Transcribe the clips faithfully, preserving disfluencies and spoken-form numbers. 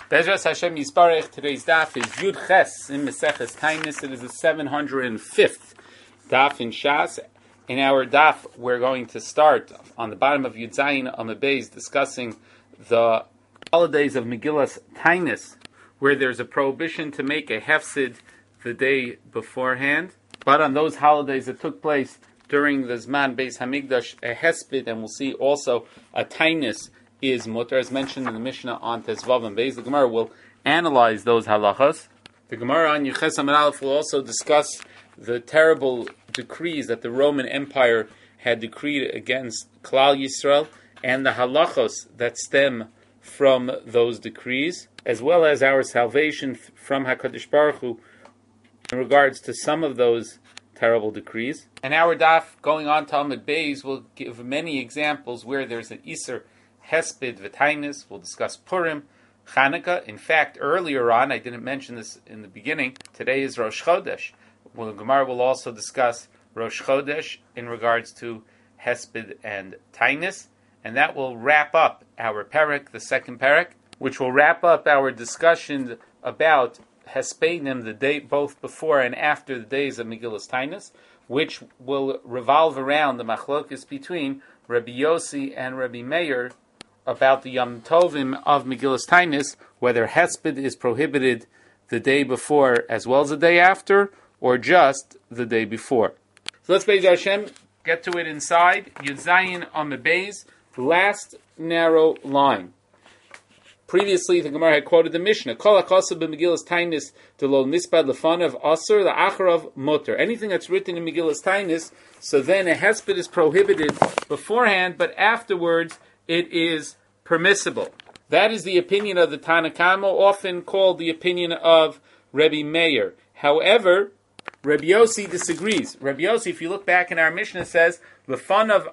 Bezras Hashem Yisparech. Today's daf is Yud Ches in Meseches Tainis. It is the seven hundred fifth daf in Shas. In our daf, we're going to start on the bottom of Yud Zayin Amud Beis, discussing the holidays of Megillas Tainis, where there's a prohibition to make a hefsid the day beforehand. But on those holidays that took place during the Zman Beis Hamikdash, a hesped, and we'll see also a tainis, is mutter, as mentioned in the Mishnah on Tezvav and Beis. The Gemara will analyze those halachas. The Gemara on Yeches Amud Aleph will also discuss the terrible decrees that the Roman Empire had decreed against Klal Yisrael and the halachos that stem from those decrees, as well as our salvation from HaKadosh Baruch Hu in regards to some of those terrible decrees. And our daf, going on to Amud Beis, will give many examples where there's an Iser Hesped V'Tainis. We'll discuss Purim, Chanukah. In fact, earlier on, I didn't mention this in the beginning, today is Rosh Chodesh. Well, the Gemara will also discuss Rosh Chodesh in regards to Hesped and Tainis. And that will wrap up our Perek, the second Perek, which will wrap up our discussion about Hespedim, the day both before and after the days of Megillas Tainis, which will revolve around the machlokes between Rabbi Yossi and Rabbi Meir about the Yom Tovim of Megillas Tainis, whether Hesped is prohibited the day before as well as the day after, or just the day before. So let's Beis Hashem get to it inside. Yud Zayin Amud Beis, the last narrow line. Previously, the Gemara had quoted the Mishnah, Kol HaKosav b'Megillas Tainis D'lo Mispad Lefanav Asur L'Acharav Mutter. Anything that's written in Megillas Tainis, so then a hesped is prohibited beforehand, but afterwards it is permissible. That is the opinion of the Tanna Kama, often called the opinion of Rabbi Meir. However, Rabbi Yossi disagrees. Rabbi Yossi, if you look back in our Mishnah, says Lefanav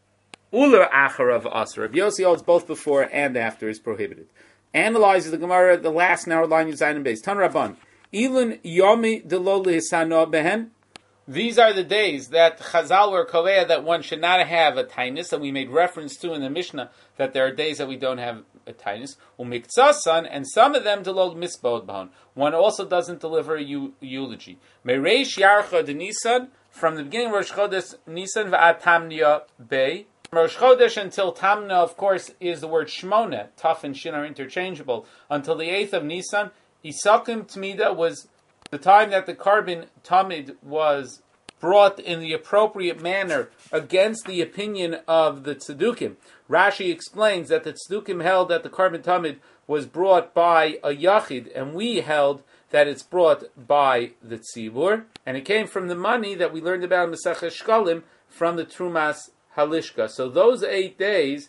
Uler Acharav Asur. Rabbi Yossi holds both before and after is prohibited. Analyzes the Gemara, the last narrow line you Zayin base. Tan Rabban. Ilun Yomi Delo Lehisano Behen. These are the days that Chazal were kovea that one should not have a tainis, and we made reference to in the Mishnah that there are days that we don't have a tainis. Umikzasan, and some of them Delo Misbod Bahon. One also doesn't deliver a eulogy. Mereish Yarcha de Nisan, from the beginning of Rosh Chodesh Nisan v'ad Tamnia Bey. Rosh Chodesh until Tamna, of course, is the word Shmona. Taf and Shin are interchangeable. Until the eighth of Nisan, Isakim Tmida was the time that the carbon Tamid was brought in the appropriate manner against the opinion of the Tzedukim. Rashi explains that the Tzedukim held that the carbon Tamid was brought by a Yachid, and we held that it's brought by the Tzibur. And it came from the money that we learned about in Masechah Shkalim from the Trumas Halishka. So those eight days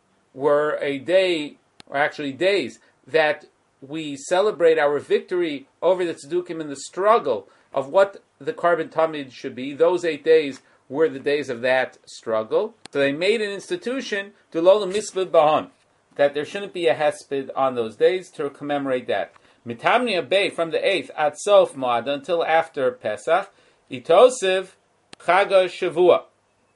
were a day, or actually days, that we celebrate our victory over the Tzedukim in the struggle of what the carbon tamid should be. Those eight days were the days of that struggle. So they made an institution, D'lo Mispad Bahon, that there shouldn't be a hesped on those days to commemorate that. Mitamnia Bey, from the eighth, at Sof Moed, until after Pesach, Itosiv Chaga Shavua.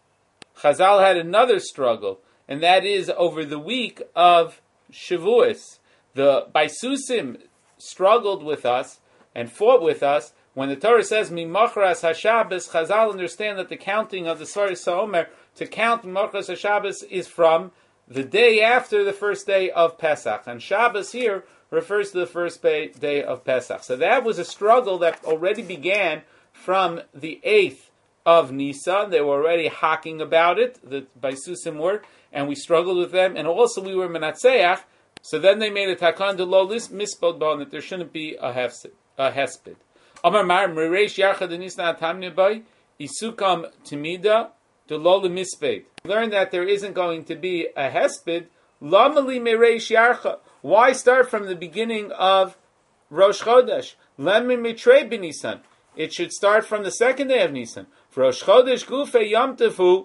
Chazal had another struggle, and that is over the week of Shavuos. The Baisusim struggled with us and fought with us. When the Torah says Mimachras HaShabbos, Chazal understand that the counting of the Svaris HaOmer to count Mimachras HaShabbos is from the day after the first day of Pesach. And Shabbos here refers to the first day of Pesach. So that was a struggle that already began from the eighth of Nisan. They were already hawking about it, the Baisusim were, and we struggled with them, and also we were Menatzeach. So then they made a takan de lo mispod bon, that there shouldn't be a hesped. A hesped. Amar mar mereish yarcha de Nisan atamne bay isukam timida de lo misped. Learn that there isn't going to be a hesped. Lamali mereish yarcha. Why start from the beginning of Rosh Chodesh? Lemi mitrei b'Nisan. It should start from the second day of Nisan. For Rosh Chodesh Gufe Yom Tefu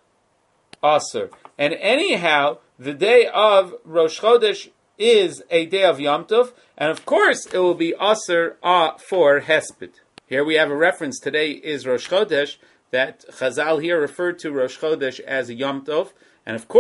Aser. And anyhow, the day of Rosh Chodesh is a day of Yom Tov, and of course it will be Aser uh, for Hesped. Here we have a reference. Today is Rosh Chodesh, that Chazal here referred to Rosh Chodesh as a Yom Tov, and of course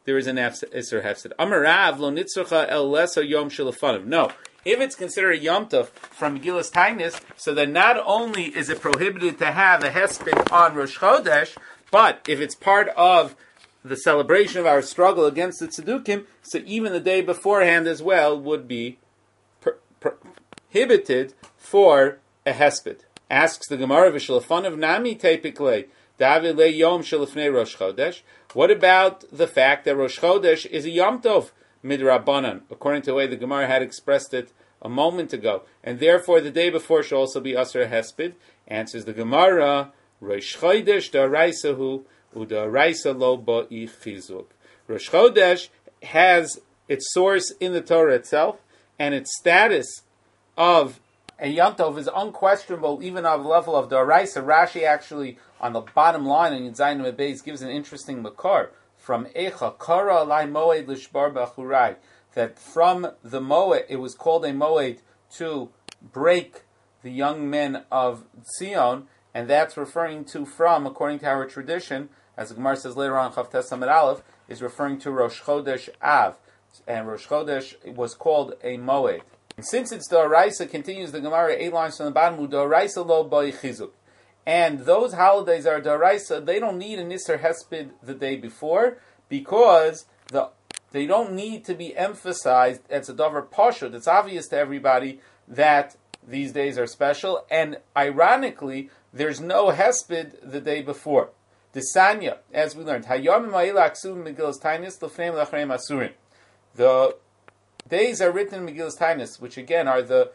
there is an Isser Hefsed. Amarav lo nitzrucha el leser yom shelafanov. No. If it's considered a Yom Tov from Megillas Tainis, so then not only is it prohibited to have a Hesped on Rosh Chodesh, but if it's part of the celebration of our struggle against the Tzedukim, so even the day beforehand as well would be per- prohibited for a Hesped. Asks the Gemara, V'shalafanav nami tepikle, David le Yom shalafnei Rosh Chodesh. What about the fact that Rosh Chodesh is a Yom Tov? Midrabanan, according to the way the Gemara had expressed it a moment ago, and therefore the day before should also be Asr Hesped. Answers the Gemara, Rosh Chodesh da'araisahu u'da'araisa lo ba'i chizuk. Rosh Chodesh has its source in the Torah itself, and its status of a Yom Tov is unquestionable, even on the level of da'araisa. Rashi actually, on the bottom line in Yudzayin Beis, gives an interesting makar from Echa, Kara alai moed lishbar b'achurai, that from the moed, it was called a moed to break the young men of Zion, and that's referring to from, according to our tradition, as the Gemara says later on, Chavtes Amud Aleph, is referring to Rosh Chodesh Av, and Rosh Chodesh was called a moed. And since it's D'Oraisa, continues the Gemara, eight lines from the bottom, D'Oraisa lo boi chizuk. And those holidays are D'Oraisa, they don't need an Isser Hesped the day before, because the they don't need to be emphasized as a Dover Pashut. It's obvious to everybody that these days are special, and ironically, there's no Hesped the day before. Desanya, as we learned, Hayom Ma'ila Aksum Megillas Tainis Lefneim Lachrei Asurim. The days are written in Megillas Tainis, which again are the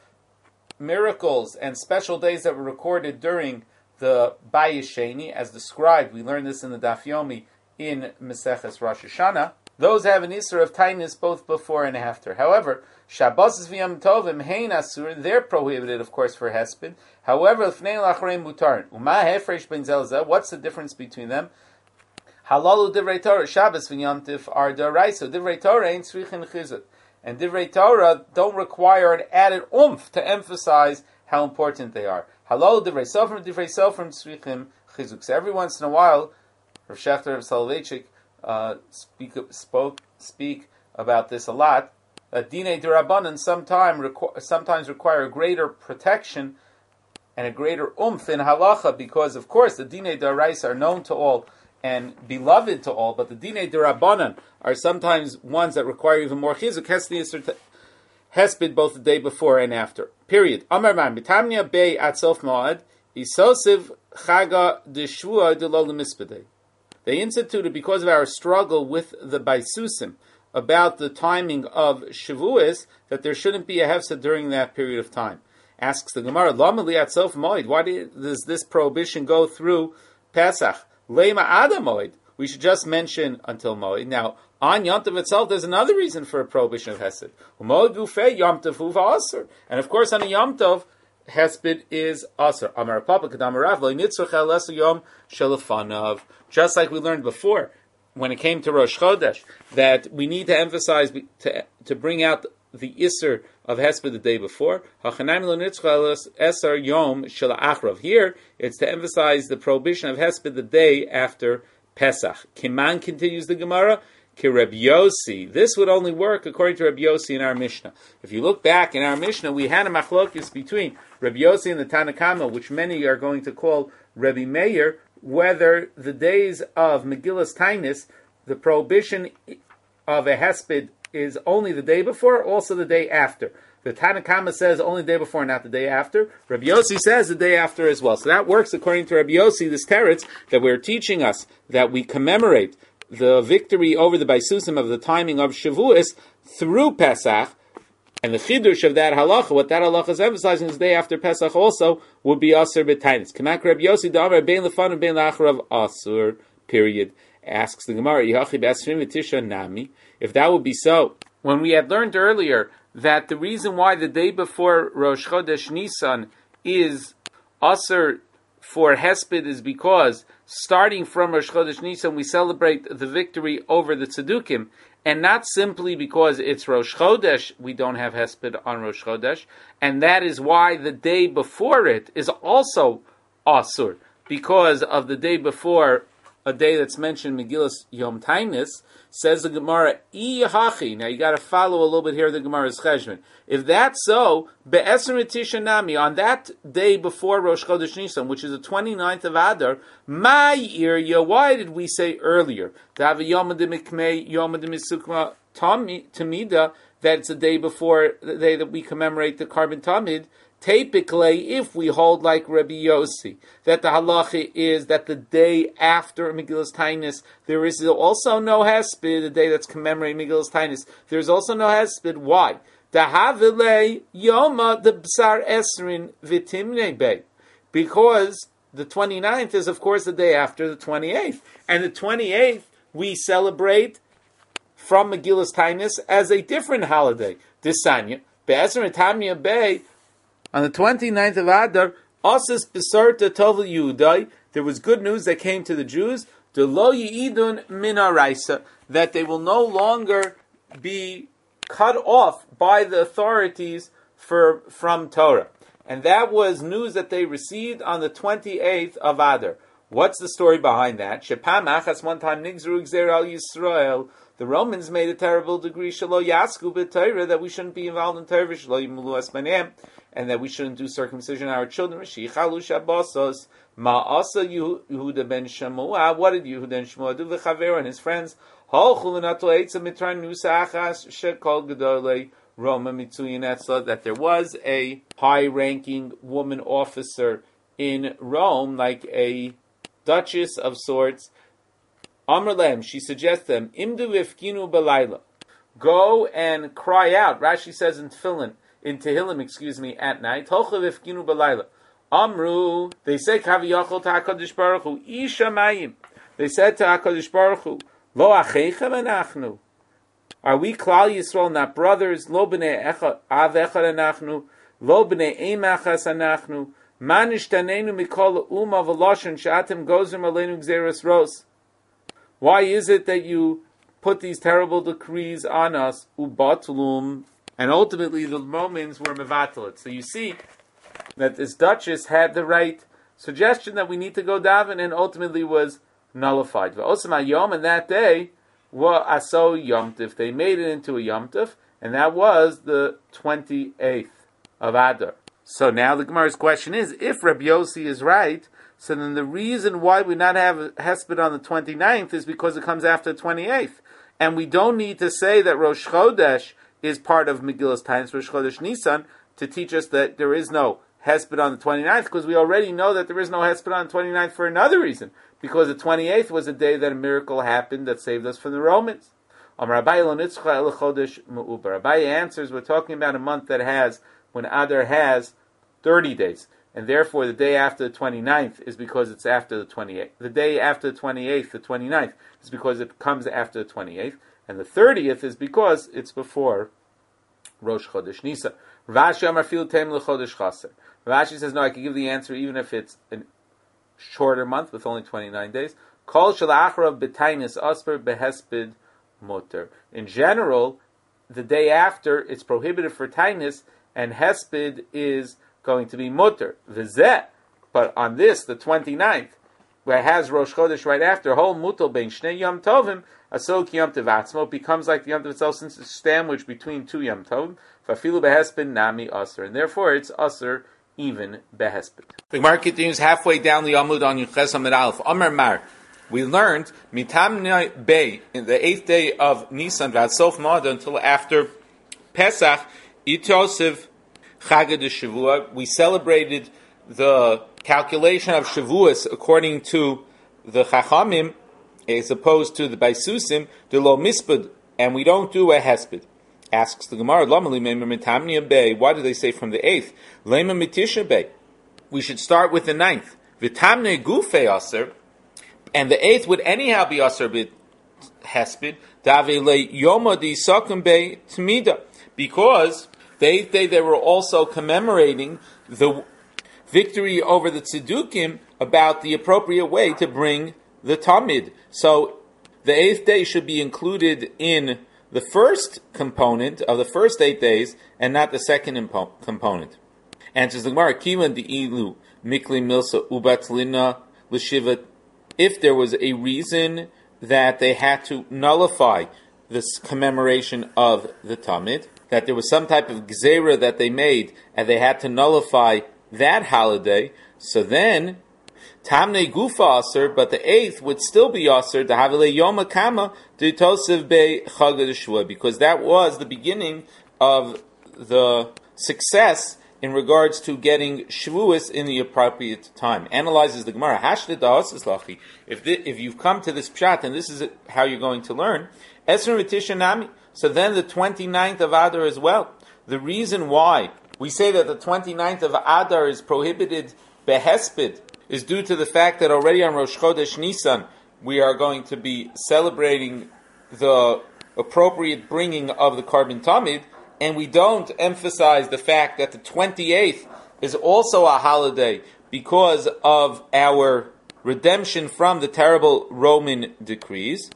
miracles and special days that were recorded during the Bayis Sheni, as described. We learned this in the Daf Yomi in Meseches Rosh Hashanah. Those have an Isser of Tainis both before and after. However, Shabbos v'Yom Tovim hein asur, they're prohibited, of course, for Hesped. However, L'fnei Lachrei Mutar. Uma hefresh ben zelzeh. What's the difference between them? Halalu divrei Torah, Shabbos v'Yom Tiv are d'oraisa. Divrei Torah ain't tzrichin chizuk, and divrei Torah don't require an added oomph to emphasize how important they are. Halalu divrei Sofrim, divrei Sofrim tzrichin chizuk. So every once in a while, Rav Shechter of Soloveitchik uh, speak spoke speak about this a lot. That Dinei D'Rabbanan sometime requ- sometimes require greater protection and a greater oomph in halacha, because of course the Dinei D'Oraisa are known to all and beloved to all, but the Dinei D'Rabbanan are sometimes ones that require even more chizuk. Hesped both the day before and after. Period. Amar man b'tamnia bei at sof moed isosiv chaga d'shvua d'lo l'mispedei. They instituted, because of our struggle with the Baisusim about the timing of Shavuos, that there shouldn't be a hefsed during that period of time. Asks the Gemara, Lama liat sof moed. Why does this prohibition go through Pesach? Lema ada moed. We should just mention until moed. Now, on Yom Tov itself, there's another reason for a prohibition of hesed. Moed gufei Yom Tov uva aser. And of course, on a Yom Tov, Hesped is aser. Amar Papa Kadamarav lo nitzrach el leser yom shelafanav. Just like we learned before, when it came to Rosh Chodesh, that we need to emphasize to to bring out the Isser of Hesped the day before. Hachanaim lo nitzrach el eser yom shelachrav. Here, it's to emphasize the prohibition of Hesped the day after Pesach. Kiman, continues the Gemara, Ki Reb Yossi. This would only work according to Reb Yossi in our Mishnah. If you look back in our Mishnah, we had a machlokis between Reb Yossi and the Tanakama, which many are going to call Rebbe Meir, whether the days of Megillas Tainis, the prohibition of a Hesped is only the day before, or also the day after. The Tanakama says only the day before, not the day after. Rabbi Yossi says the day after as well. So that works according to Rabbi Yossi, this teretz that we're teaching us, that we commemorate the victory over the Baisusim of the timing of Shavuos through Pesach, and the chidush of that halacha, what that halacha is emphasizing, is the day after Pesach also would be Asur b'Tainis. Kamak Rabbi Yossi da'amar bein lefan and bein la'acharav Asur, period. Asks the Gemara, Yachi b'asrim v'tisha nami. If that would be so, when we had learned earlier that the reason why the day before Rosh Chodesh Nisan is Asur for Hesped is because starting from Rosh Chodesh Nisan we celebrate the victory over the Tzedukim, and not simply because it's Rosh Chodesh we don't have Hesped on Rosh Chodesh, and that is why the day before it is also Asur, because of the day before a day that's mentioned in Megillas Yom Tainis, says the Gemara, Iyahachi. Now you got to follow a little bit here the Gemara's cheshbon. If that's so, Be'esrim Tisha Nami, on that day before Rosh Chodesh Nisan, which is the twenty-ninth of Adar, my ear, why did we say earlier? To have a Yom Adimikmei, Yom Adimisukma Tamida, that it's the day before the day that we commemorate the Carbon Tamid. Typically, if we hold like Rabbi Yossi, that the halacha is that the day after Megillas Tainis, there is also no hesped, the day that's commemorating Megillas Tainis, there's also no hesped. Why? The Havile Yoma the Bsar Esrin Vitimne Bey. Because the twenty-ninth is, of course, the day after the twenty-eighth. And the twenty-eighth, we celebrate from Megillas Tainis as a different holiday. This Sanya, Be'esrin Tamia Bey, on the twenty-ninth of Adar, Osis Besorta Tovel Yudai, there was good news that came to the Jews, De Lo Yidun Min Araisa, that they will no longer be cut off by the authorities for from Torah. And that was news that they received on the twenty-eighth of Adar. What's the story behind that? Shepam Achas, one time Nigzru Gzer al Yisrael, the Romans made a terrible decree, Shalo Yasku b'Torah, that we shouldn't be involved in Torah, Shalo Yimulu Esmanem, and that we shouldn't do circumcision on our children. Shichalu Shabbosos, Ma'asa Yehuda ben Shemua. What did Yehuda ben Shemua do? V'chaver and his friends, Holchu l'nato eitza mitran nusa achas shekol gedolei Roma mitzuyin etzla, that there was a high-ranking woman officer in Rome, like a duchess of sorts. Amr lehem, she suggests them, Imdu ifkinu balayla, go and cry out. Rashi says in Tefillin, in Tehillim, excuse me, at night. Hochav ifkinu balayla. Amru, they say Kaviyachol to HaKadosh Baruch Hu, Ishamayim. They said to HaKadosh Baruch Hu, Lo achechem anachnu. Are we Klal Yisrael not brothers? Lo b'nei av echad anachnu. Lo b'nei em achas anachnu. Man ishtanenu mikol umma v'loshen she'atem gozim aleinu gzeras ros. Why is it that you put these terrible decrees on us, ubatlum, and ultimately the Romans were mevatalit? So you see that this duchess had the right suggestion that we need to go daven, and ultimately was nullified. V'osam yom, and that day, wa aso yomtiv, they made it into a yomtiv, and that was the twenty-eighth of Adar. So now the Gemara's question is, if Rabbi Yossi is right, so then the reason why we not have Hesped on the twenty-ninth is because it comes after the twenty-eighth. And we don't need to say that Rosh Chodesh is part of Megillas Tainis, Rosh Chodesh Nisan, to teach us that there is no Hesped on the twenty-ninth, because we already know that there is no Hesped on the twenty-ninth for another reason, because the twenty-eighth was a day that a miracle happened that saved us from the Romans. Rabbi answers, we're talking about a month that has, when Adar has thirty days. And therefore, the day after the twenty-ninth is because it's after the twenty-eighth. The day after the twenty-eighth, the twenty-ninth, is because it comes after the twenty-eighth. And the thirtieth is because it's before Rosh Chodesh Nisan. Rashi Amar Fil Tem L'Chodesh Chaser. Rashi says, no, I can give the answer even if it's a shorter month with only twenty-nine days. Kol Shalachrav B'Tainis Asper Behesped Muter. In general, the day after, it's prohibited for Tainis, and Hesped is going to be mutter. V'zeh, but on this, the twenty-ninth, where it has Rosh Chodesh right after, whole mutal bein shnei yom tovim, asok yom tov atzmo, it becomes like the yom tov itself, since it's sandwiched between two yom tovim, fafilu behesped nami aser, and therefore it's aser even behesped. The Gemara continues halfway down the Amud on Yuches Amud Aleph. Amar Mar, we learned mitam bei, in the eighth day of Nisan, v'atsof mo'ad, until after Pesach, itosiv Chagad Shavua, we celebrated the calculation of Shavuos according to the Chachamim, as opposed to the Baisusim, the Lo Mispad, and we don't do a Hesped. Asks the Gemara, why do they say from the eighth? Lema Mitisha Bey. We should start with the ninth. Vitamne Gufe Aser, and the eighth would anyhow be Aser bit Hesped, Dave Le Yoma Di Sakum Bey Tmida, because the eighth day they were also commemorating the victory over the Tzedukim about the appropriate way to bring the Tamid. So the eighth day should be included in the first component of the first eight days and not the second impo- component. Answers the Gemara, Kivan di Ilu, Mikli Milsa Ubatlina L'Shiva if there was a reason that they had to nullify this commemoration of the Tamid, that there was some type of gzeira that they made, and they had to nullify that holiday, so then Tamnei Gufa Aser, but the eighth would still be Aser, the Havile Yom Kama, to Tosiv Be Chag Shua, because that was the beginning of the success in regards to getting Shavuos in the appropriate time. Analyzes the Gemara, Hashtid Da'asis Lachi, if the, if you've come to this pshat, and this is how you're going to learn, Esr V'Tisha Nami, so then the twenty-ninth of Adar as well. The reason why we say that the twenty-ninth of Adar is prohibited Behesped is due to the fact that already on Rosh Chodesh Nisan we are going to be celebrating the appropriate bringing of the Karban Tamid, and we don't emphasize the fact that the twenty-eighth is also a holiday because of our redemption from the terrible Roman decrees.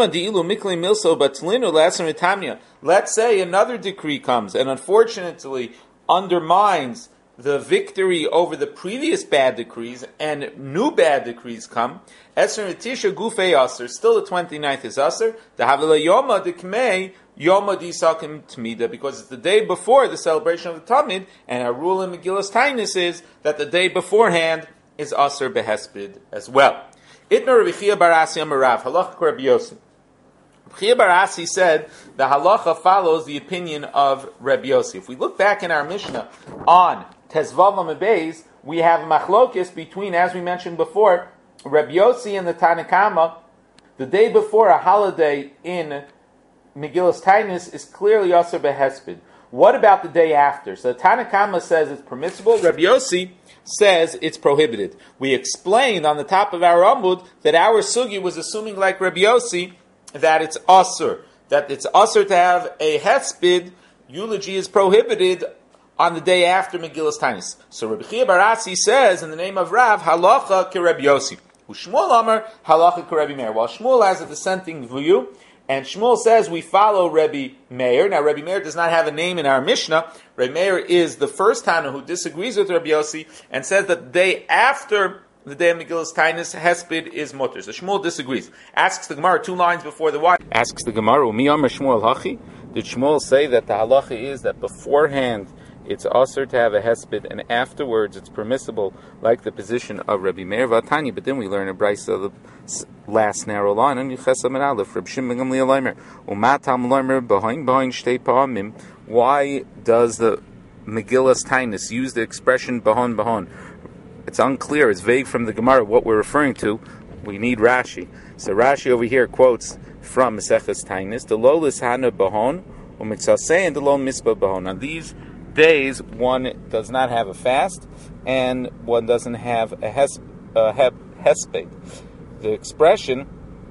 Let's say another decree comes and unfortunately undermines the victory over the previous bad decrees, and new bad decrees come. Esr Tisha Gufei Aser, still the twenty-ninth is Aser. The Havila Yoma Dikmei Yoma Disakim Tmida, because it's the day before the celebration of the Tamid, and our rule in Megillas Tainis is that the day beforehand is Aser Behesped as well. Itna Rabbi Chia bar Asi Amarav, Halacha Rabbi Yossi. Chia bar Asi said the halacha follows the opinion of Rabbi Yossi. If we look back in our Mishnah on Tezvav Amabez, we have machlokis between, as we mentioned before, Rabbi Yossi and the Tanakama. The day before a holiday in Megillas Tainis is clearly Aser Behesped. What about the day after? So the Tanakama says it's permissible. Rabbi Yossi says it's prohibited. We explained on the top of our Amud that our sugi was assuming, like Rabbi Yossi, that it's Aser, that it's Aser to have a Hesped. Eulogy is prohibited on the day after Megillas Tainis. So Rabbi Chia bar Asi says, in the name of Rav, halacha ke Rabbi Yossi. Shmuel Amar, halacha ke Rabbi Meir. While Shmuel has a dissenting view, and Shmuel says we follow Rabbi Meir. Now Rabbi Meir does not have a name in our Mishnah. Rabbi Meir is the first Tana who disagrees with Rabbi Yossi and says that the day after the day of Megillas Tainis, Hesped is mutter. So Shmuel disagrees. Asks the Gemara two lines before the why. Asks the Gemara, Mi Amar Shmuel Hachi? Did Shmuel say that the halacha is that beforehand it's aser to have a hesped, and afterwards it's permissible, like the position of Rabbi Meir Vatani? But then we learn a brisa, the last narrow line, and Yechesam and Aleph, Reb Shimon ben Gamliel Omer, Umatam Lomer behind behind shtei pa'amim. Why does the Megillas Tainis use the expression bahon bahon? It's unclear. It's vague from the Gemara what we're referring to. We need Rashi. So Rashi over here quotes from Maseches Tainis, the lolis hana bahon umitzasei and the lo misba bahon. On these days, one does not have a fast, and one doesn't have a, hes- a he- hesped. The expression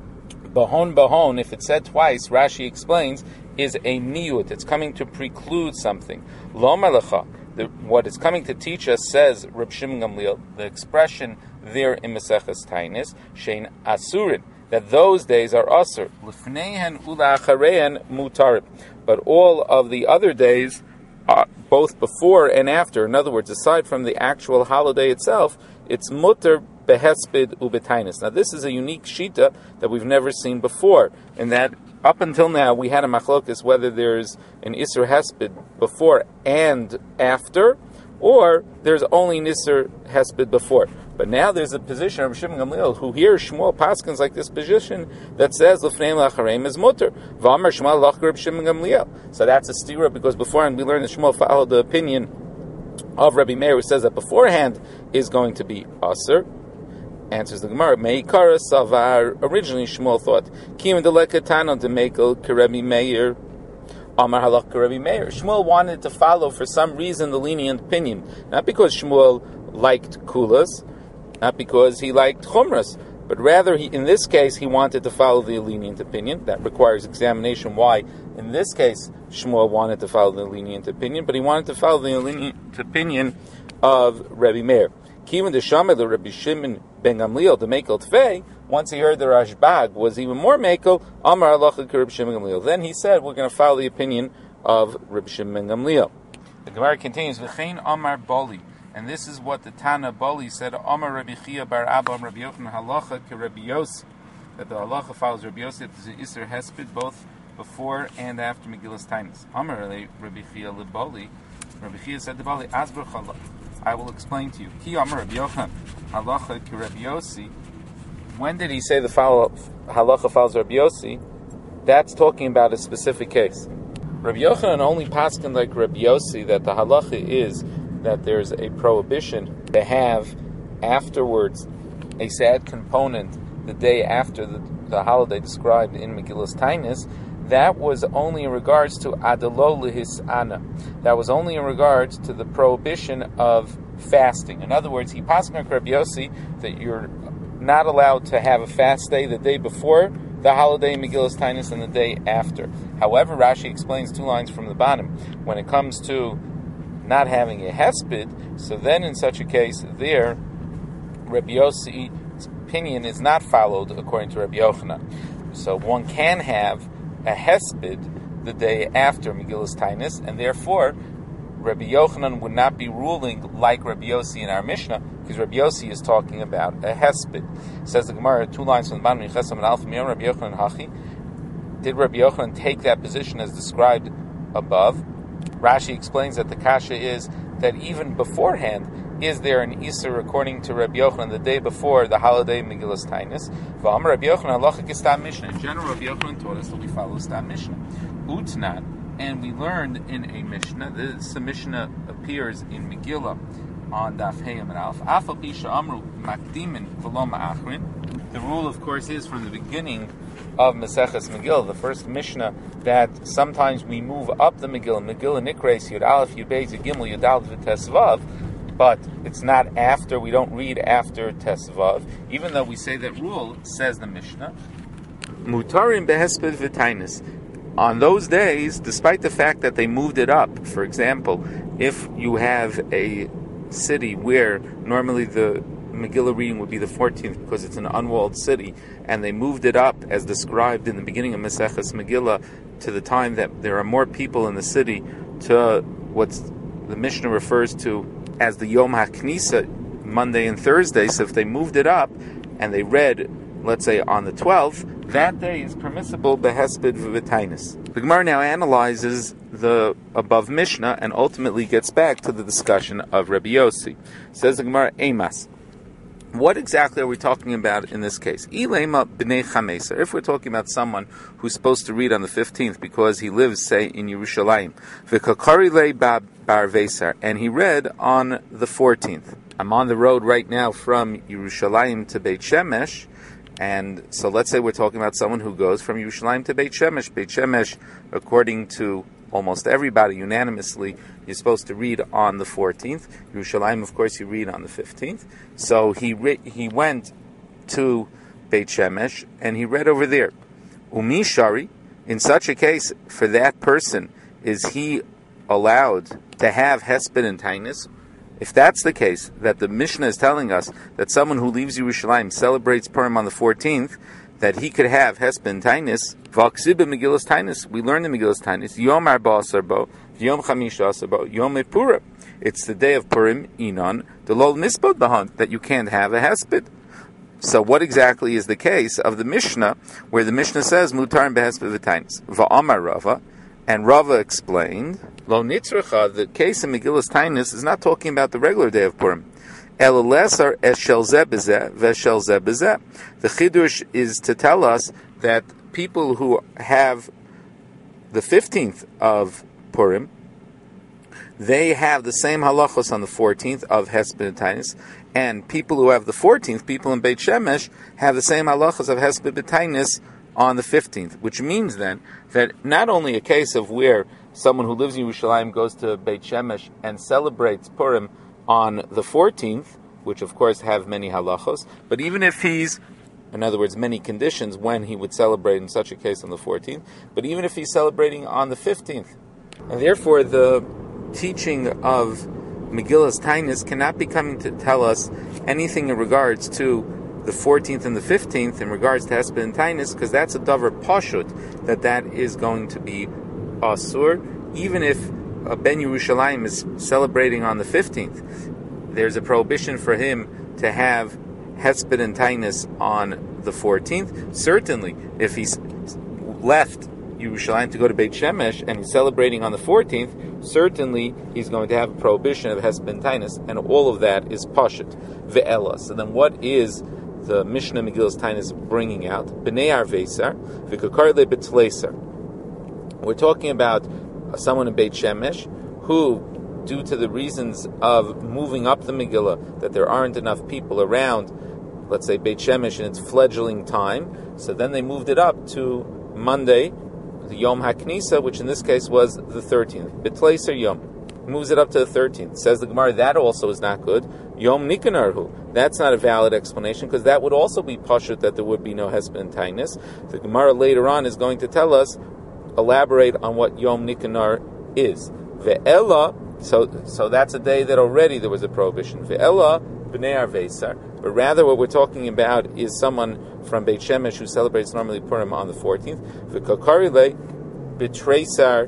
bahon bahon, if it's said twice, Rashi explains, is a niyut. It's coming to preclude something. Lo malacha, what it's coming to teach us, says Reb Shimon Gamliel, the expression there in Maseches Tainis, shein asurin, that those days are asur, lifneihen ula'achareihen mutarim, but all of the other days, Uh, both before and after, in other words, aside from the actual holiday itself, it's mutter behesped ubetainis. Now, this is a unique shita that we've never seen before, in that up until now we had a machlokas whether there's an isser hesped before and after, or there's only an isser hesped before. But now there's a position of Shimon Gamliel who hears Shmuel paskins like this position that says l'fneim lachareim is mutter. V'amar Shmuel lachar Shimon Gamliel. So that's a stira, because beforehand we learned that Shmuel followed the opinion of Rabbi Meir, who says that beforehand is going to be aser. Answers the Gemara, Meikara Savar. Originally Shmuel thought Kim delekatan to mekel Rabbi Meir. Amar halach Rabbi Meir. Shmuel wanted to follow for some reason the lenient opinion, not because Shmuel liked kulas, not because he liked chumras, but rather, he, in this case, he wanted to follow the lenient opinion. That requires examination why, in this case, Shmuel wanted to follow the lenient opinion, but he wanted to follow the lenient opinion of Rabbi Meir. Kivin deshamed the Rabbi Shimon ben Gamliel the mekel tfei. Once he heard the Rashbag was even more mekel, Amar halacha Rabbi Shimon ben Gamliel. Then he said, we're going to follow the opinion of Rabbi Shimon ben Gamliel. The Gemara continues, V'chein Amar Bali. And this is what the Tana Boli said, Amar Rabbi Chia bar Abba Amar Rabbi Yochanan halacha ke Rabbi Yossi, that the halacha follows Rabbi Yossi, that there's an Isser Hesped both before and after Megillas Tainis. Amar Rabbi Chia leboli, Rabbi Chia said to Boli, Asber Chala, I will explain to you. Ki Amar Rabbi Yochanan halacha ke Rabbi Yossi. When did he say the follow halacha follows Rabbi Yossi? That's talking about a specific case. Rabbi Yochanan only paskin like Rabbi Yossi that the halacha is that there's a prohibition to have afterwards a sad component the day after the, the holiday described in Megillas Tainis. That was only in regards to adelo lehisana. That was only in regards to the prohibition of fasting. In other words, he paskin like Rabbi Yossi that you're not allowed to have a fast day the day before the holiday in Megillas Tainis and the day after. However, Rashi explains two lines from the bottom. When it comes to not having a hesped, so then in such a case, there, Rabbi Yossi's opinion is not followed according to Rabbi Yochanan. So one can have a hesped the day after Megillas Tainis, and therefore Rabbi Yochanan would not be ruling like Rabbi Yossi in our Mishnah, because Rabbi Yossi is talking about a hesped. Says the Gemara, two lines from the bottom, Chesam and Alpha Miyam, Rabbi Yochanan Hachi. Did Rabbi Yochanan take that position as described above? Rashi explains that the kasha is that even beforehand, is there an Isser according to Rabbi Yochanan the day before the holiday Megillas Tainis? V'amar Rabbi Yochanan halacha k'stam Mishnah. In general, Rabbi Yochanan taught us that we follow Stam Mishnah. Utnan. And we learned in a Mishnah, this Mishnah appears in Megillah on Daf Heyam and Alf. Afal Pisha Amru Makdimin V'lo Ma'achrin. The rule, of course, is from the beginning of Maseches Megillah, the first Mishnah, that sometimes we move up the Megillah. Megillah Nikreis Yud Aleph Yud Beis Yud Gimel Yud Aleph Tesvav, but it's not after. We don't read after Tesvav, even though we say that rule. Says the Mishnah, Mutarim Behesped V'Tainis. On those days, despite the fact that they moved it up, for example, if you have a city where normally the Megillah reading would be the fourteenth because it's an unwalled city, and they moved it up as described in the beginning of Maseches Megillah to the time that there are more people in the city, to what the Mishnah refers to as the Yom HaKnisa, Monday and Thursday. So if they moved it up and they read, let's say, on the twelfth, that day is permissible behesped v'v'tainis. The Gemara now analyzes the above Mishnah and ultimately gets back to the discussion of Rabbi Yossi. Says the Gemara, Eimas. What exactly are we talking about in this case? Ilema b'nei chameser. If we're talking about someone who's supposed to read on the fifteenth because he lives, say, in Yerushalayim, v'kakari le bar vesar, and he read on the fourteenth. I'm on the road right now from Yerushalayim to Beit Shemesh. And so let's say we're talking about someone who goes from Yerushalayim to Beit Shemesh. Beit Shemesh, according to almost everybody unanimously, you're supposed to read on the fourteenth. Yerushalayim, of course, you read on the fifteenth. So he re- he went to Beit Shemesh and he read over there. Umi Shari, in such a case, for that person, is he allowed to have Hesped and Tainis? If that's the case, that the Mishnah is telling us that someone who leaves Yerushalayim celebrates Purim on the fourteenth, that he could have Hesped and Tainis, V'aksiba Megillas Tainis, we learn the Megillas Tainis, Yom Arba Asar Bo, Yom Chamisha Asar Bo, Yom Purim. It's the day of Purim, Inon, the Lol Nispod Bahon, that you can't have a Hesped. So what exactly is the case of the Mishnah, where the Mishnah says, Mutar and Behesped V'Tainis, V'amar Rava, and Rava explained, Lo Nitzrecha, the case in Megillas Tainis is not talking about the regular day of Purim. El Lesar Eshel Zeh B'Zeh V'Eshel Zeh B'Zeh. The Chidush is to tell us that people who have the fifteenth of Purim, they have the same halachos on the fourteenth of Hesped and Tainis, and people who have the fourteenth, people in Beit Shemesh, have the same halachos of Hesped and Tainis on the fifteenth, which means then that not only a case of where someone who lives in Yerushalayim goes to Beit Shemesh and celebrates Purim on the fourteenth, which of course have many halachos, but even if he's, in other words, many conditions when he would celebrate in such a case on the fourteenth, but even if he's celebrating on the fifteenth. And therefore the teaching of Megillas Tainis cannot be coming to tell us anything in regards to the fourteenth and the fifteenth in regards to Hesped and Tainis, because that's a davar pashut, that that is going to be asur, even if a Ben Yerushalayim is celebrating on the fifteenth. there's a prohibition for him to have hesped and tainus on the fourteenth. Certainly, if he's left Yerushalayim to go to Beit Shemesh and he's celebrating on the fourteenth, certainly he's going to have a prohibition of hesped and tainus, and all of that is pashut ve'ela. So then, what is the Mishnah Megillas Tainus bringing out? B'nei Arveisar v'kakar le betleisar. We're talking about someone in Beit Shemesh who, due to the reasons of moving up the Megillah, that there aren't enough people around, let's say Beit Shemesh in its fledgling time, so then they moved it up to Monday, the Yom HaKnisa, which in this case was the thirteenth. Betleiser Yom. Moves it up to the thirteenth. Says the Gemara, that also is not good. Yom Nikanarhu. That's not a valid explanation, because that would also be pashut that there would be no hesped and tainus. The Gemara later on is going to tell us, elaborate on what Yom Nikanar is. Ve'ela, so so that's a day that already there was a prohibition. Ve'ela b'nei Arveisar. But rather what we're talking about is someone from Beit Shemesh who celebrates normally Purim on the fourteenth. Ve'kakarile b'treisar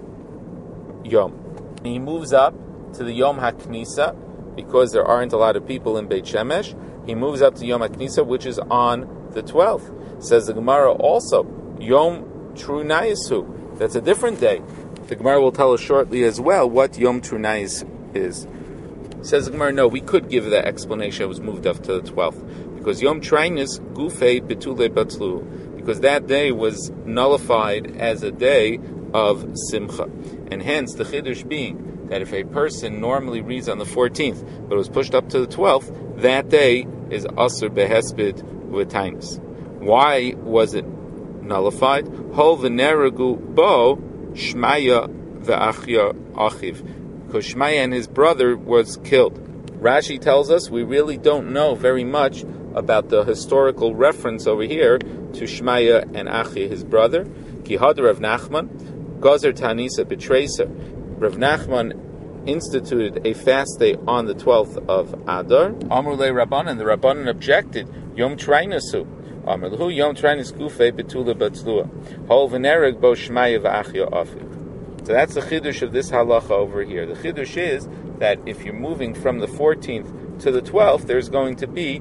Yom. He moves up to the Yom HaKnisa because there aren't a lot of people in Beit Shemesh. He moves up to Yom HaKnisa, which is on the twelfth. Says the Gemara also, Yom Trunayisu. That's a different day. The Gemara will tell us shortly as well what Yom Trunayis is. Says the Gemara, no, we could give that explanation. It was moved up to the twelfth. Because Yom Trainis Gufei Betule Batlu. Because that day was nullified as a day of Simcha. And hence, the Chiddush being that if a person normally reads on the fourteenth, but it was pushed up to the twelfth, that day is Asur Behesped V'Tainus. Why was it nullified? Hol v'neragu bo Shmaya v'Achya Achiv. Because Shmaya and his brother was killed. Rashi tells us we really don't know very much about the historical reference over here to Shmaya and Achi, his brother. Kihad Rav Nachman, Gazer Tanisa Betreisa. Rav Nachman instituted a fast day on the twelfth of Adar. Amrulei Rabbanan, the Rabbanan objected. Yom Trainasu. Amrulhu Yom Trainas Gufe Betula Batzlua. Hol v'nereg bo Shmaya v'Achya Afiv. So that's the Chiddush of this halacha over here. The Chiddush is that if you're moving from the fourteenth to the twelfth, there's going to be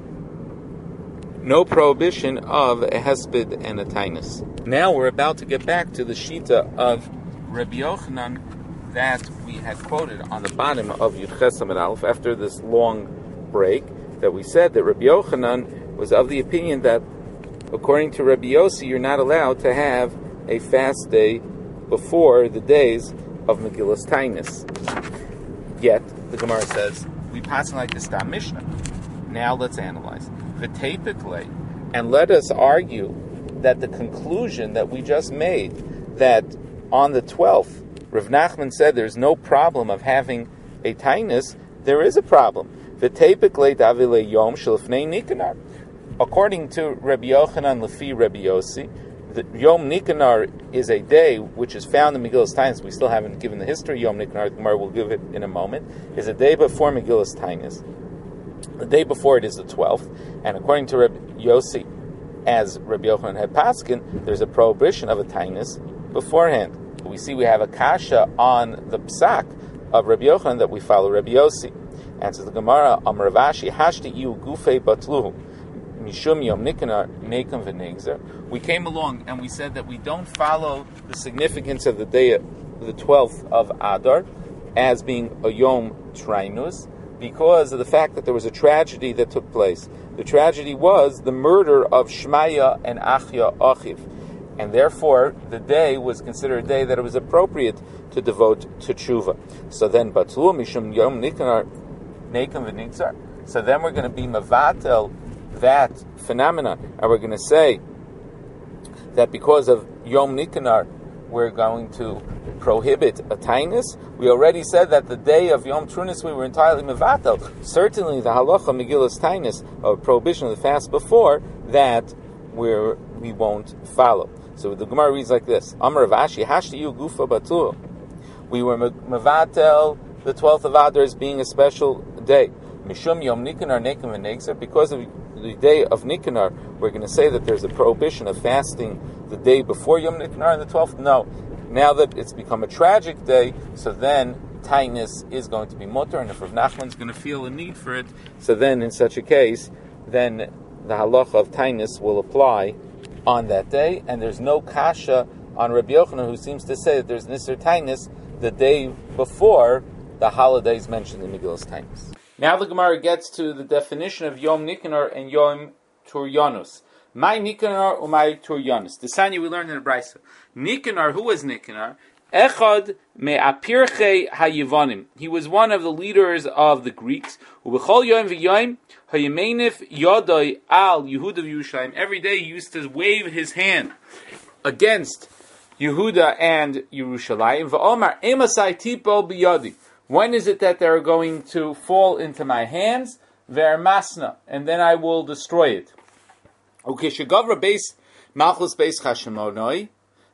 no prohibition of a hesped and a tainus. Now we're about to get back to the shita of Rabbi Yochanan that we had quoted on the bottom of Yud Ches Amud Aleph after this long break, that we said that Rabbi Yochanan was of the opinion that according to Rabbi Yossi, you're not allowed to have a fast day before the days of Megillas Tainus. Yet, the Gemara says, we pass like the Stam Mishnah. Now let's analyze. V'tepikle, and let us argue that the conclusion that we just made, that on the twelfth, Rav Nachman said there's no problem of having a tainus, there is a problem. V'tepikle davile yom shelfnei nikanar. According to Rabbi Yochanan Lefi Rabbi Yossi, the Yom Nikanar is a day which is found in Megillas Tainus. We still haven't given the history of Yom Nikanar. The Gemara will give it in a moment. Is a day before Megillas Tainus. The day before it is the twelfth, and according to Rabbi Yossi, as Rabbi Yochanan had paskin, there's a prohibition of a tainus beforehand. We see we have a kasha on the psak of Rabbi Yochanan that we follow Rabbi Yossi. And says the Gemara, Amar Ravashi, Hashti iu gufei batluhu, mishum yom nikanar nekam v'negzer. We came along and we said that we don't follow the significance of the day of the twelfth of Adar as being a yom trainus, because of the fact that there was a tragedy that took place. The tragedy was the murder of Shmaya and Achya Achiv. And therefore, the day was considered a day that it was appropriate to devote to tshuva. So then, Batlu Mishum Yom Nikanar Nekam V'Nigzar. So then we're going to be Mavatel, that phenomenon. And we're going to say that because of Yom Nikanar, we're going to prohibit a tainus. We already said that the day of Yom Trunis we were entirely mevatel. Certainly the halacha Megillas Tainus, of prohibition of the fast before, that we're, we won't follow. So the Gemara reads like this: Amar Ravashi, Hashti yu gufa batul. We were mevatel the twelfth of Adar as being a special day. Mishum Yom Nikanar Nekim V'Negzer, because of the day of Nikanar, we're going to say that there's a prohibition of fasting the day before Yom Nikanar and the twelfth. No. Now that it's become a tragic day, so then Tainus is going to be mutter, and if Rav Nachman is going to feel a need for it, so then in such a case, then the halacha of Tainus will apply on that day, and there's no kasha on Rabbi Yochanan, who seems to say that there's Nisr Tainus the day before the holidays mentioned in Megillas Tainus. Now the Gemara gets to the definition of Yom Nikanor and Yom Turyanus. My Nikanor or my Turyanus. The Sanya we learned in the Brisa. Nikanor, who was Nikanor? Echad me'apirchei hayivanim. He was one of the leaders of the Greeks. Ubechol yom v'yom hayemenif yodai al Yehuda v'Yushalayim. Every day he used to wave his hand against Yehuda and Yerushalayim. V'omar emasai tipo b'yodi. When is it that they're going to fall into my hands? Ve'ermasna, and then I will destroy it. Ukeshagavra beis malchus beis Chashmonai.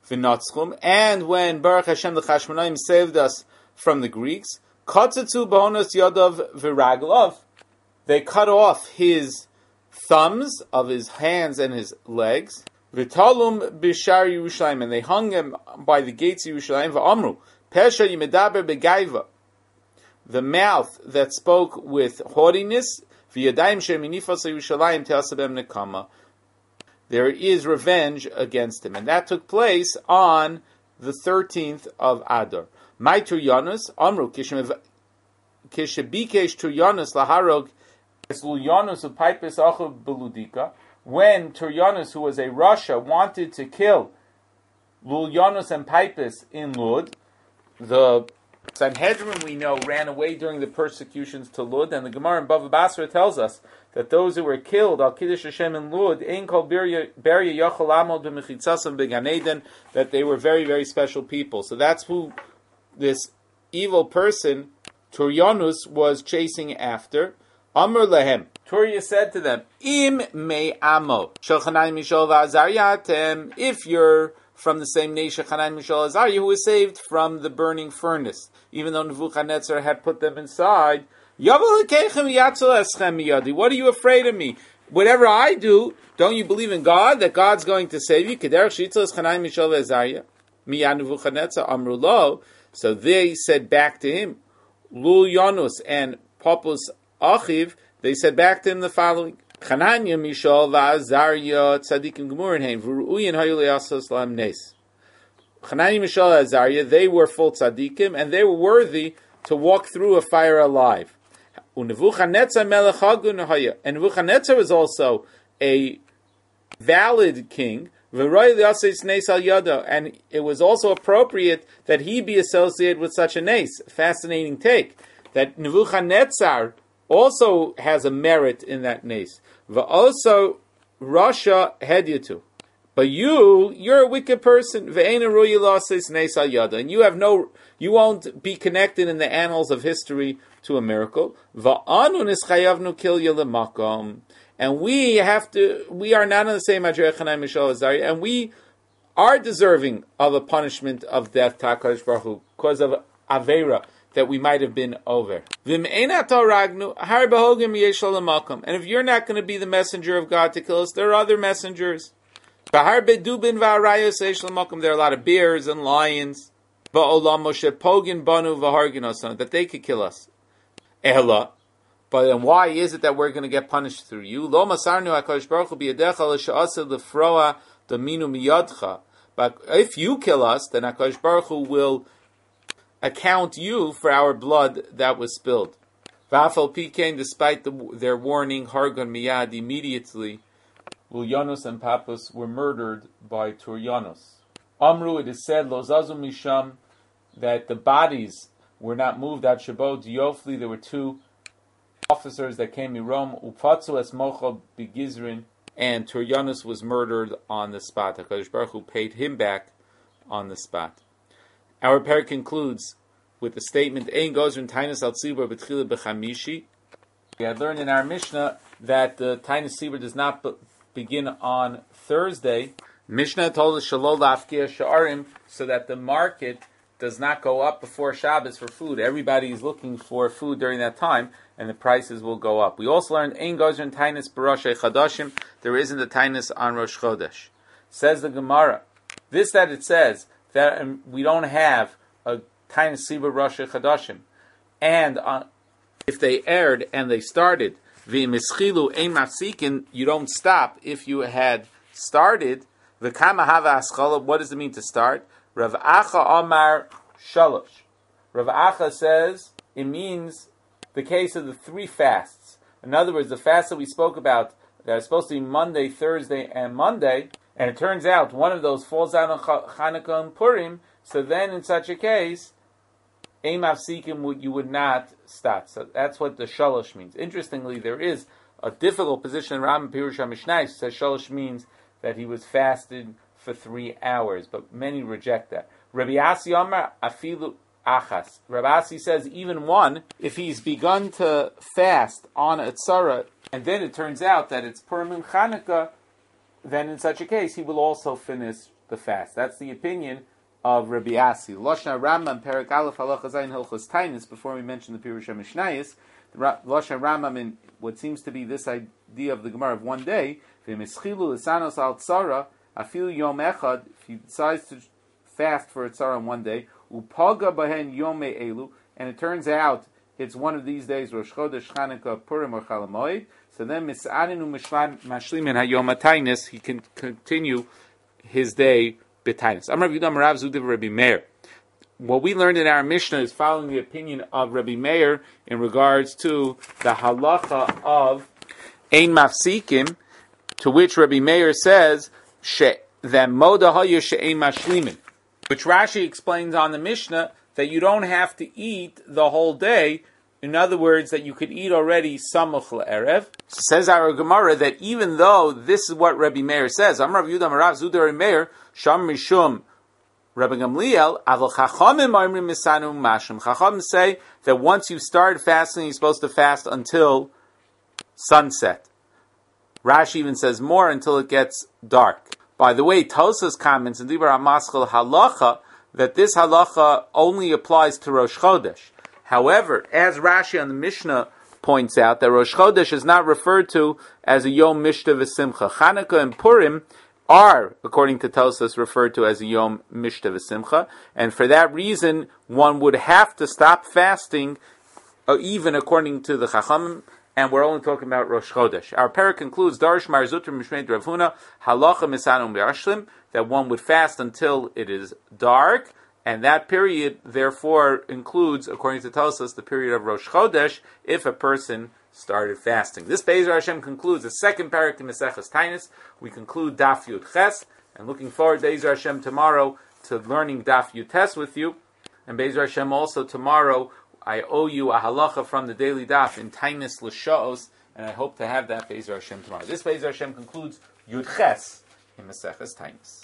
And when Baruch Hashem the Chashmonaim saved us from the Greeks, Katzatzu Bonos Yadav Viraglov, they cut off his thumbs of his hands and his legs. Vitalum Bishar Yerushalayim, and they hung him by the gates of Yerushalayim. Va'amru Pesha Yimedaber Begaiva, the mouth that spoke with haughtiness. V'yadayim Sheminifas Yerushalayim Teasabem Nekama. There is revenge against him. And that took place on the thirteenth of Adar. My Turyanus, Amru, Kishabikesh Turyanus Laharog, Lulyanus of Pipus Achav Beludika, when Turyanus, who was a Russia, wanted to kill Lulyanus and Pipus in Lud, the Sanhedrin, we know, ran away during the persecutions to Lud, and the Gemara in Bava Basra tells us that those who were killed, Al Kiddush Hashem in Lud, Ein Kol Beria Yachol Amod B'Mechitzasam B'Gan Eden, that they were very, very special people. So that's who this evil person, Turyanus, was chasing after. Amr Lehem. Turya said to them, Im Me Amo, Shalchanai Mishol V'Azaryatem, if you're from the same nation, Chanai Mishal Azariah, who was saved from the burning furnace, even though Nebuchadnezzar had put them inside. What are you afraid of me? Whatever I do, don't you believe in God, that God's going to save you? So they said back to him, Lulyanus and Papus Achiv, they said back to him the following, Chananya Mishal Va'Azariah Tzadikim Gemurin V'ru'uyin Hayuliasos Lam Nes. Chananya Mishal Azariah, they were full tzadikim, and they were worthy to walk through a fire alive. And Nebuchadnezzar was also a valid king, and it was also appropriate that he be associated with such a nace. Fascinating take, that Nebuchadnezzar also has a merit in that nace. Also, Russia had you to. But you, you're a wicked person. And you have no, you won't be connected in the annals of history to a miracle. And we have to, we are not on the same and we are deserving of a punishment of death, Takadosh Baruch Hu, because of Avera that we might have been over. And if you're not going to be the messenger of God to kill us, there are other messengers. There are a lot of bears and lions that they could kill us. But then why is it that we're going to get punished through you? But if you kill us, then HaKadosh Baruch Hu will account you for our blood that was spilled. V'afal Pikein, despite the, their warning, Hargon Miyad, immediately, Lulyanus and Papus were murdered by Turyanus. Amru, it is said, Lozazu Misham, that the bodies were not moved at Shabbat Diofli. There were two officers that came in Rome, Upatzu es Mocha Begizrin, and Turyanus was murdered on the spot. HaKadosh Baruch Hu paid him back on the spot. Our pair concludes with the statement, Ein Gozrin Tainus al Tzibur B'tchila B'chamishi. We had learned in our Mishnah that the Tainus Tzibur does not be- begin on Thursday. Mishnah told us Shalol Lafkia Sha'arim, so that the market does not go up before Shabbos for food. Everybody is looking for food during that time, and the prices will go up. We also learned Ein Gozrin Tainus B'Rosh Chadashim. There isn't a Tainus on Rosh Chodesh. Says the Gemara, this that it says, that we don't have a Tainis Siba Rosh Chadashim, and uh, if they erred and they started v'mischilu ein mafsikin, you don't stop if you had started. V'kama hava aschala. What does it mean to start? Rav Acha Amar Shalosh. Rav Acha says it means the case of the three fasts. In other words, the fast that we spoke about that is supposed to be Monday, Thursday, and Monday, and it turns out one of those falls out on Chanukah and Purim. So then, in such a case, Ein Mafsikim, you would not stop. So that's what the Shalosh means. Interestingly, there is a difficult position in Rambam Pirush HaMishnah. Says Shalosh means that he was fasted for three hours, but many reject that. Rabbi Asi Amar Afilu Achas. Rabbi Asi says even one, if he's begun to fast on a tzara, and then it turns out that it's Purim and Chanukah, then in such a case he will also finish the fast. That's the opinion of Rabbi Asi. Loshna Rambam Perek Aleph Halacha Zayin Hilchos Tainis. Before we mention the Pirush HaMishnayos, Loshna Rambam in what seems to be this idea of the Gemara of one day. V'mischilu l'sanos al tzara afil yom echad. If he decides to fast for a tzara on one day, upaga bahen yom elu, and it turns out it's one of these days, Rosh Chodesh, Chanukah, Purim, or Chol Hamoed. So then, mis'aninu mashlimin hayom atainis, he can continue his day b'tainis. Amar Rav Yehuda Rav Zudiv Rabbi Meir. What we learned in our Mishnah is following the opinion of Rabbi Meir in regards to the halacha of ein mafsikim, to which Rabbi Meir says she that moda hayu she'ein mashlimin, which Rashi explains on the Mishnah that you don't have to eat the whole day. In other words, that you could eat already samuch le'erev. Says our Gemara that even though this is what Rabbi Meir says, Amar Rav Yehuda Rav Zudiv Rabbi Meir sham mishum Rabbi Gamliel, Aval Chachamim Amrim Misanu Mashim. Chachamim say that once you start fasting, you're supposed to fast until sunset. Rashi even says more, until it gets dark. By the way, Tosas comments in Dibur HaMaschil Halacha that this halacha only applies to Rosh Chodesh. However, as Rashi on the Mishnah points out, that Rosh Chodesh is not referred to as a Yom Mishta V'Simcha. Chanukah and Purim are, according to Tosas, referred to as a Yom Mishta V'Simcha, and for that reason, one would have to stop fasting, uh, even according to the Chachamim, and we're only talking about Rosh Chodesh. Our parak concludes, Darish Mar Zutra Mishmei Rav Huna, Halacha Misanum B'Ashlim, that one would fast until it is dark, and that period, therefore, includes, according to Tosas, the period of Rosh Chodesh, if a person started fasting. This Be'ezer Hashem concludes the second parak in Maseches Tainis. We conclude Daf Yud Ches, and looking forward, Be'ezer Hashem, tomorrow to learning Daf Yud Tes with you. And Be'ezer Hashem, also tomorrow, I owe you a halacha from the daily Daf in Tainis L'Sha'os, and I hope to have that Be'ezer Hashem tomorrow. This Be'ezer Hashem concludes Yud Ches in Maseches Tainis.